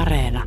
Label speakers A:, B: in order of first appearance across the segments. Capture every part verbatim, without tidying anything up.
A: Areena.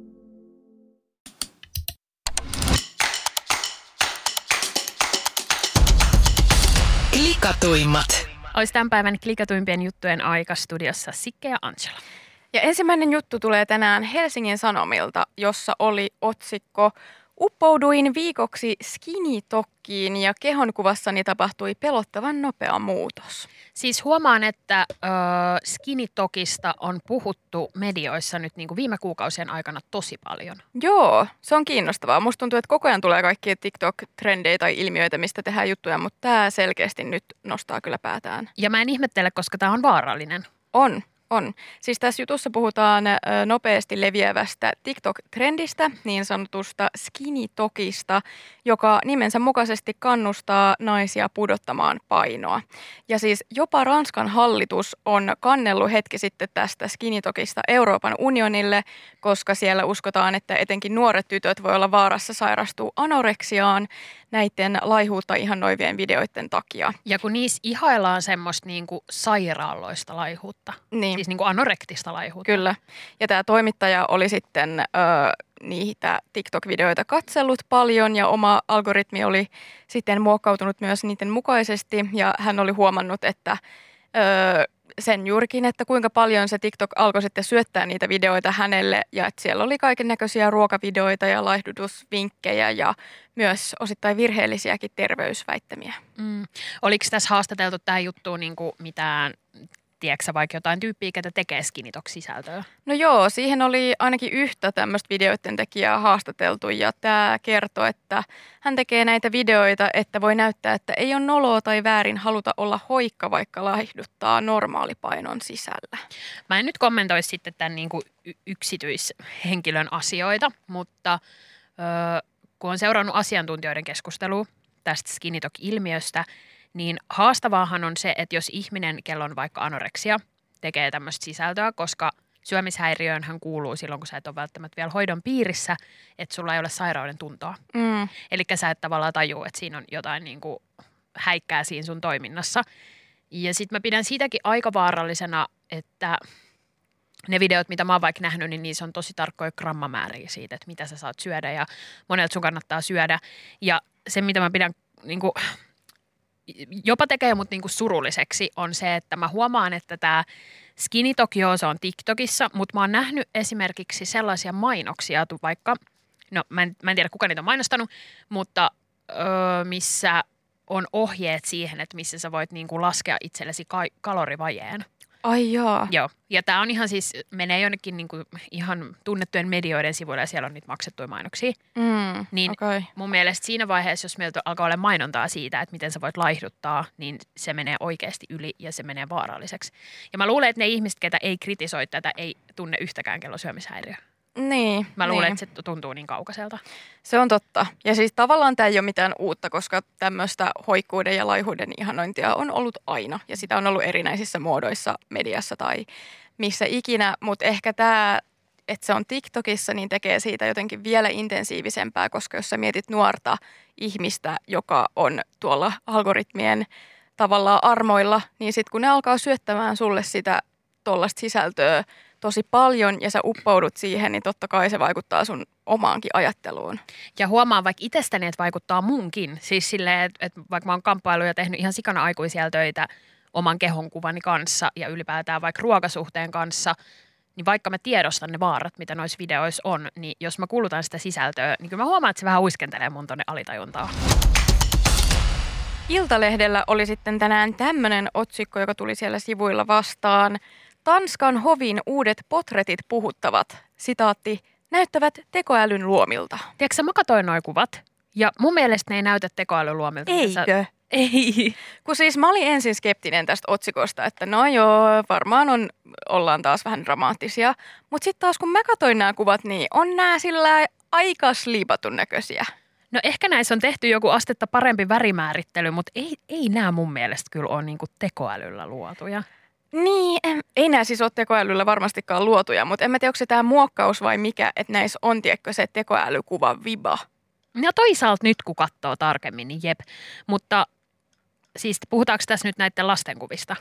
A: Klikatuimmat.
B: Olisi tämän päivän klikatuimpien juttujen aika studiossa Sikke ja Angela.
C: Ja ensimmäinen juttu tulee tänään Helsingin Sanomilta, jossa oli otsikko "Uppouduin viikoksi skinny-tokkiin ja kehonkuvassani tapahtui pelottavan nopea muutos".
B: Siis huomaan, että äh, skinny-tokista on puhuttu medioissa nyt niin kuin viime kuukausien aikana tosi paljon.
C: Joo, se on kiinnostavaa. Musta tuntuu, että koko ajan tulee kaikkia TikTok-trendejä tai ilmiöitä, mistä tehdään juttuja, mutta tämä selkeästi nyt nostaa kyllä päätään.
B: Ja mä en ihmettele, koska tämä on vaarallinen.
C: On. On. Siis tässä jutussa puhutaan ö, nopeasti leviävästä TikTok-trendistä, niin sanotusta skinny-tokista, joka nimensä mukaisesti kannustaa naisia pudottamaan painoa. Ja siis jopa Ranskan hallitus on kannellut hetki sitten tästä skinny-tokista Euroopan unionille, koska siellä uskotaan, että etenkin nuoret tytöt voi olla vaarassa sairastua anoreksiaan näiden laihuutta ihannoivien videoiden takia.
B: Ja kun niissä ihaillaan semmoista niinku sairaaloista laihuutta,
C: Niin.
B: siis niinku anorektista laihuutta.
C: Kyllä. Ja tämä toimittaja oli sitten ö, niitä TikTok-videoita katsellut paljon ja oma algoritmi oli sitten muokkautunut myös niiden mukaisesti. Ja hän oli huomannut, että ö, sen juurikin, että kuinka paljon se TikTok alkoi sitten syöttää niitä videoita hänelle. Ja että siellä oli kaiken näköisiä ruokavideoita ja laihdutusvinkkejä ja myös osittain virheellisiäkin terveysväittämiä.
B: Mm. Oliko tässä haastateltu tämä juttu niinku mitään... Tiedätkö vaikka jotain tyyppiä, ketä tekee skinny-tok-sisältöä?
C: No joo, siihen oli ainakin yhtä tämmöistä videoiden tekijää haastateltu ja tämä kertoo, että hän tekee näitä videoita, että voi näyttää, että ei ole noloa tai väärin haluta olla hoikka, vaikka laihduttaa normaalipainon sisällä.
B: Mä en nyt kommentoisi sitten tämän niin kuin yksityishenkilön asioita, mutta ö, kun on seurannut asiantuntijoiden keskustelua tästä skinny-tok-ilmiöstä, niin haastavaahan on se, että jos ihminen, kello on vaikka anoreksia, tekee tämmöistä sisältöä, koska syömishäiriöönhän kuuluu silloin, kun sä et ole välttämättä vielä hoidon piirissä, että sulla ei ole sairauden tuntoa.
C: Mm.
B: Eli sä et tavallaan tajua, että siinä on jotain niin kuin häikkää siinä sun toiminnassa. Ja sitten mä pidän siitäkin aika vaarallisena, että ne videot, mitä mä oon vaikka nähnyt, niin niissä on tosi tarkkoja grammamääriä siitä, että mitä sä saat syödä ja monelta sun kannattaa syödä. Ja se, mitä mä pidän niin kuin jopa tekee mut niinku surulliseksi, on se, että mä huomaan, että tämä skinny-tok, joo, se on TikTokissa, mutta mä oon nähnyt esimerkiksi sellaisia mainoksia, vaikka, no mä en, mä en tiedä kuka niitä on mainostanut, mutta öö, missä on ohjeet siihen, että missä sä voit niinku laskea itsellesi ka- kalorivajeen.
C: Ai jaa.
B: Joo, ja tää on ihan siis, menee jonnekin niinku ihan tunnettujen medioiden sivuille ja siellä on niitä maksettuja mainoksia.
C: Mm,
B: niin
C: okay.
B: Mun mielestä siinä vaiheessa, jos meiltä alkaa olla mainontaa siitä, että miten sä voit laihduttaa, niin se menee oikeasti yli ja se menee vaaralliseksi. Ja mä luulen, että ne ihmiset, ketä ei kritisoi tätä, ei tunne yhtäkään kellosyömishäiriöä.
C: Niin.
B: Mä luulen,
C: niin.
B: että se tuntuu niin kaukaiselta.
C: Se on totta. Ja siis tavallaan tämä ei ole mitään uutta, koska tämmöistä hoikkuuden ja laihuuden ihanointia on ollut aina. Ja sitä on ollut erinäisissä muodoissa mediassa tai missä ikinä. Mutta ehkä tämä, että se on TikTokissa, niin tekee siitä jotenkin vielä intensiivisempää, koska jos sä mietit nuorta ihmistä, joka on tuolla algoritmien tavallaan armoilla, niin sitten kun ne alkaa syöttämään sulle sitä tollaista sisältöä tosi paljon ja sä uppoudut siihen, niin totta kai se vaikuttaa sun omaankin ajatteluun.
B: Ja huomaan vaikka itsestäni, että vaikuttaa munkin. Siis silleen, että, että vaikka mä oon kamppailu ja tehnyt ihan sikana aikuisia töitä oman kehonkuvani kanssa ja ylipäätään vaikka ruokasuhteen kanssa, niin vaikka mä tiedostan ne vaarat, mitä noissa videoissa on, niin jos mä kulutan sitä sisältöä, niin kyllä mä huomaan, että se vähän uiskentelee mun tonne alitajuntaan.
C: Iltalehdellä oli sitten tänään tämmöinen otsikko, joka tuli siellä sivuilla vastaan. Tanskan hovin uudet potretit puhuttavat, sitaatti, näyttävät tekoälyn luomilta.
B: Tiedätkö, mä katsoin noi kuvat ja mun mielestä ne ei näytä tekoälyn luomilta.
C: Eikö?
B: Ei.
C: Kun siis mä olin ensin skeptinen tästä otsikosta, että no joo, varmaan on, ollaan taas vähän dramaattisia. Mutta sitten taas kun mä katsoin nämä kuvat, niin on nämä sillä aika sliipatun näköisiä.
B: No ehkä näissä on tehty joku astetta parempi värimäärittely, mutta ei, ei nämä mun mielestä kyllä ole niinku tekoälyllä luotuja.
C: Niin, en, ei nämä siis ole tekoälyllä varmastikaan luotuja, mutta en mä tiedä, onko se tämä muokkaus vai mikä, että näissä on, tiedätkö, se tekoälykuva viba.
B: Ja toisaalta nyt kun katsoo tarkemmin, niin jep. Mutta siis puhutaanko tässä nyt näiden lastenkuvista?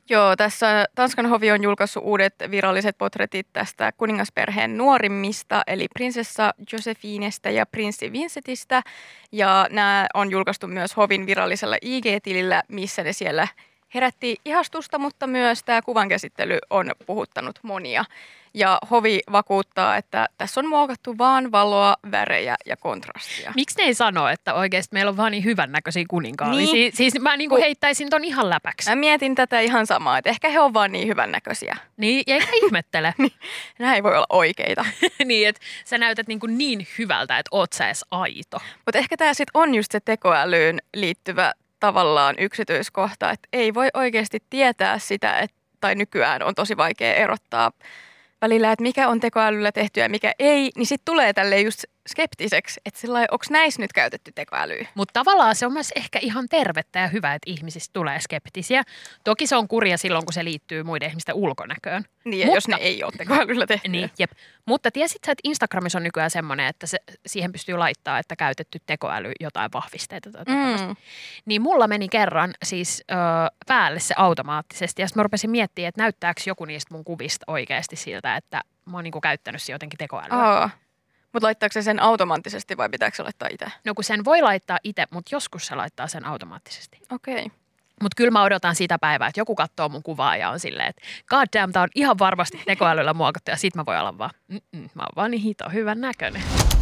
C: Joo, tässä Tanskan hovi on julkaissut uudet viralliset portretit tästä kuningasperheen nuorimmista, eli prinsessa Josephinestä ja prinssi Vincentistä. Ja nämä on julkaistu myös hovin virallisella I G-tilillä, missä ne siellä herätti ihastusta, mutta myös tämä kuvankäsittely on puhuttanut monia. Ja hovi vakuuttaa, että tässä on muokattu vaan valoa, värejä ja kontrastia.
B: Miksi ne ei sano, että oikeasti meillä on vaan niin hyvännäköisiä kuninkaallisia?
C: Niin.
B: Siis mä niin kuin heittäisin ton ihan läpäksi.
C: Mä mietin tätä ihan samaa, että ehkä he on vaan niin hyvännäköisiä.
B: Niin, ja eikä ihmettele.
C: Niin, nämä ei voi olla oikeita.
B: Niin, että sä näytät niin, kuin niin hyvältä, että oot sä edes aito.
C: Mutta ehkä tämä sitten on just se tekoälyyn liittyvä tavallaan yksityiskohta, että ei voi oikeasti tietää sitä, että, tai nykyään on tosi vaikea erottaa välillä, että mikä on tekoälyllä tehty ja mikä ei, niin sitten tulee tälleen just skeptiseksi, että sellainen, onko näissä nyt käytetty tekoälyä?
B: Mutta tavallaan se on myös ehkä ihan tervettä ja hyvä, että ihmisistä tulee skeptisiä. Toki se on kurja silloin, kun se liittyy muiden ihmisten ulkonäköön.
C: Niin,
B: Mutta,
C: jos ne ei ole tekoälyllä tehty.
B: Niin, jep. Mutta tiesit sä, että Instagramissa on nykyään semmoinen, että se, siihen pystyy laittaa, että käytetty tekoäly jotain vahvisteita tai mm. Niin mulla meni kerran siis ö, päälle se automaattisesti. Ja sitten mä rupesin miettimään, että näyttääkö joku niistä mun kuvista oikeasti siltä, että mä oon niinku käyttänyt se jotenkin tekoälyä.
C: Oh. Mutta laittaako se sen automaattisesti vai pitääkö se laittaa itse?
B: No kun sen voi laittaa itse, mutta joskus se laittaa sen automaattisesti.
C: Okei. Okay.
B: Mutta kyllä mä odotan sitä päivää, että joku katsoo mun kuvaa ja on silleen, että god damn, tää on ihan varmasti tekoälyllä muokattu ja sit mä voin olla vaan, mä oon vaan niin hito hyvän näköinen.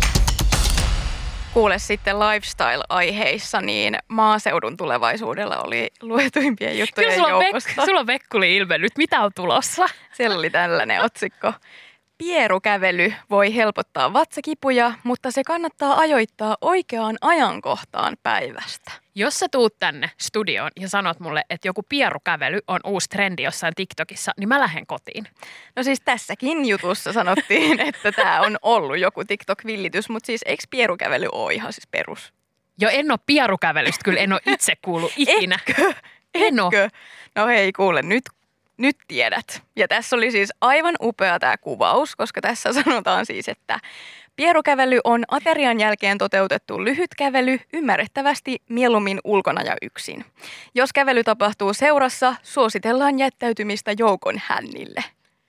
C: Kuule sitten lifestyle-aiheissa, niin maaseudun tulevaisuudella oli luetuimpien juttujen
B: kyllä sulla
C: joukosta.
B: Vek- sulla on Vekkuli ilme nyt, mitä on tulossa?
C: Siellä oli tällainen otsikko. Pierukävely voi helpottaa vatsakipuja, mutta se kannattaa ajoittaa oikeaan ajankohtaan päivästä.
B: Jos sä tuut tänne studioon ja sanot mulle, että joku pierukävely on uusi trendi jossain TikTokissa, niin mä lähden kotiin.
C: No siis tässäkin jutussa sanottiin, että tämä on ollut joku TikTok-villitys, mutta siis eikö pierukävely ole ihan siis perus?
B: Jo en ole pierukävelystä, kyllä en ole itse kuullut ikinä.
C: Etkö?
B: En ole.
C: Etkö? No hei kuule, nyt Nyt tiedät. Ja tässä oli siis aivan upea tämä kuvaus, koska tässä sanotaan siis, että pierukävely on aterian jälkeen toteutettu lyhyt kävely, ymmärrettävästi mieluummin ulkona ja yksin. Jos kävely tapahtuu seurassa, suositellaan jättäytymistä joukon hännille.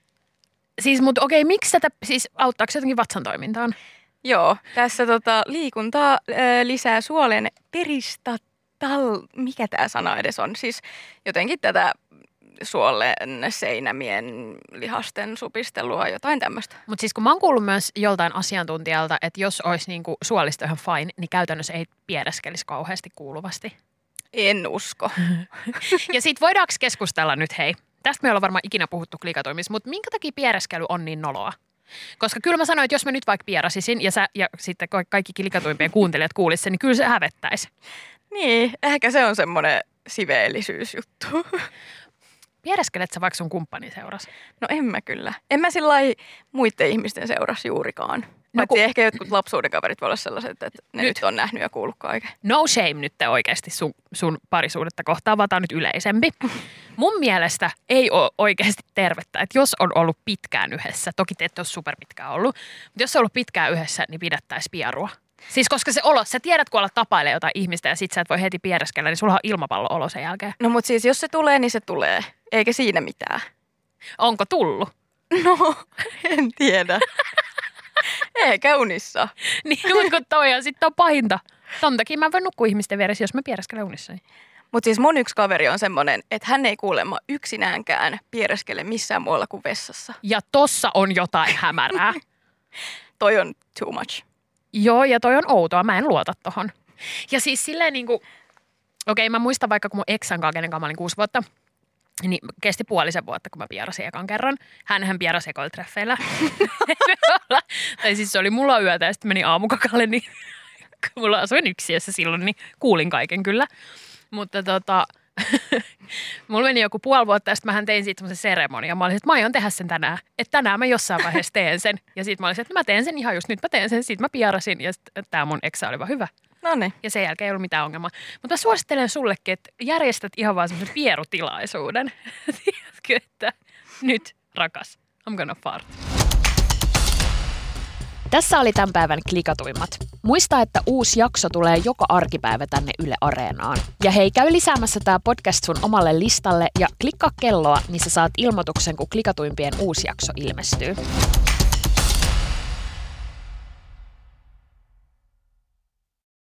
B: Siis, mutta okei, miksi tätä, siis auttaako se jotenkin vatsan toimintaan?
C: Joo, tässä tota, liikuntaa äh, lisää suolen peristatal... Mikä tämä sana edes on? Siis jotenkin tätä suolen seinämien lihasten supistelua, jotain tämmöistä.
B: Mutta siis kun mä oon kuullut myös joltain asiantuntijalta, että jos olisi niinku suolisto ihan fine, niin käytännössä ei piereskelisi kauheasti kuuluvasti.
C: En usko.
B: Ja sit voidaanko keskustella nyt, hei, tästä me ollaan varmaan ikinä puhuttu klikatoimissa, mutta minkä takia piereskely on niin noloa? Koska kyllä mä sanoin, että jos mä nyt vaikka pierasisin ja, sä, ja sitten kaikki klikatoimpien kuuntelijat kuulisivat sen, niin kyllä se hävettäisi.
C: Niin, ehkä se on semmoinen siveellisyysjuttu.
B: Piereskelet sä vaikka sun kumppani seurasi?
C: No en mä kyllä. En mä sillai muiden ihmisten seurasi juurikaan.
B: No,
C: Paitsi kun ehkä jotkut lapsuuden kaverit voi olla sellaiset, että ne nyt, nyt on nähnyt ja kuullut kaiken.
B: No shame nyt te oikeasti sun, sun parisuudetta kohtaan, vaan tää on nyt yleisempi. Mun mielestä ei ole oikeasti tervettä, että jos on ollut pitkään yhdessä, toki te ette ole superpitkään ollut, mutta jos on ollut pitkään yhdessä, niin pidättäisi pierua. Siis koska se olo, sä tiedät, kun alat tapailee jotain ihmistä ja sit sä et voi heti piereskellä, niin sulla on ilmapallo-olo sen jälkeen.
C: No mut siis jos se tulee, niin se tulee. Eikä siinä mitään.
B: Onko tullut?
C: No, en tiedä. Eikä unissa.
B: Niin, mutta kun toi on sitten on pahinta. Ton takia mä en voi nukkua ihmisten vieressä, jos mä piereskelen unissa.
C: Mutta siis mun yksi kaveri on semmoinen, että hän ei kuulemma yksinäänkään piereskele missään muualla kuin vessassa.
B: Ja tossa on jotain hämärää.
C: Toi on too much.
B: Joo, ja toi on outoa. Mä en luota tohon. Ja siis silleen niinku, okei okay, mä muistan vaikka kun mun eksän kanssa, kenen kanssa mä olin kuusi vuotta, niin kesti puolisen vuotta, kun mä pierasin ekan kerran. Hänhän pierasi ekoilla treffeillä. Tai siis se oli mulla yötä ja sitten meni aamukakalle, niin kun mulla asuin yksiössä silloin, niin kuulin kaiken kyllä. Mutta tota, mulla meni joku puoli vuotta ja sitten mähän tein siitä semmoisen seremonian. Mä olisin, että mä aion tehdä sen tänään. Että tänään mä jossain vaiheessa teen sen. Ja sitten mä olisin, että mä teen sen ihan just nyt mä teen sen. Sitten mä pierasin ja tää mun eksä oli vaan hyvä.
C: Noniin.
B: Ja sen jälkeen ei ollut mitään ongelmaa. Mutta mä suosittelen sullekin, että järjestät ihan vaan semmoisen pierutilaisuuden. Tiedätkö, että nyt rakas, I'm gonna fart. Tässä oli tämän päivän klikatuimmat. Muista, että uusi jakso tulee joka arkipäivä tänne Yle Areenaan. Ja hei, käy lisäämässä tää podcast sun omalle listalle ja klikkaa kelloa, niin sä saat ilmoituksen, kun klikatuimpien uusi jakso ilmestyy.